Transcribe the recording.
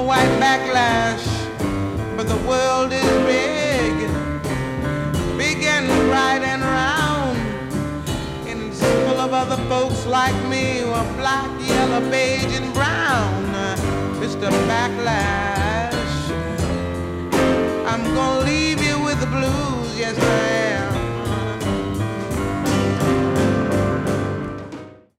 a white backlash, but the world is big, big and bright and round, and it's full of other folks like me who are black, yellow, beige, and brown. Mr. Backlash, I'm gonna leave you with the blues, yes I am.